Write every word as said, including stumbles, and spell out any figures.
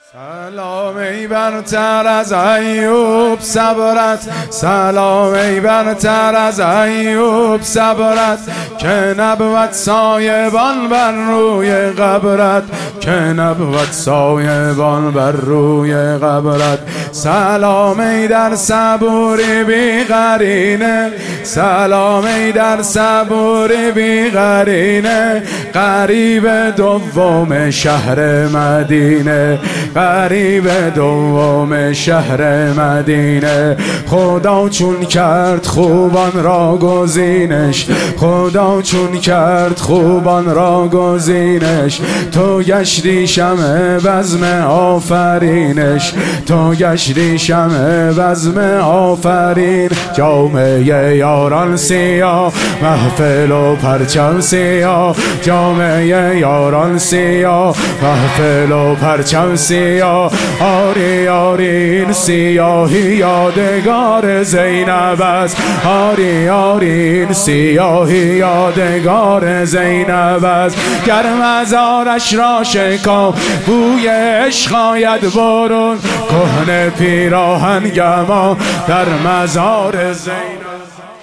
سلام ای برتر از ایوب صبرت، سلام ای برتر از ایوب صبرت، که نبود سایبان بر روی قبرت، که نبود سایبان بر روی قبرت. سلام ای در صبوری بی قرینه، سلام ای در صبوری بی قرینه، قریب دوم شهر مدینه، قریب دوم شهر مدینه. خدا چون کرد خوبان را گزینش، خدا چون کرد خوبان را گزینش، تو گشتی شمع بزم آفرینش، تو گشتی شمع بزم آفرین. جامعه یاران سیاه، محفل و پرچم سیاه، جامعه یاران سیاه، محفل و پرچم سیاه. آری آری این سیاهی یادگار زینب است، آری آری این سیاهی یادگار زینب است. گر مزارش را شکام بوی عشق آید برون، کهنه پیراهن گما در مزار زینب.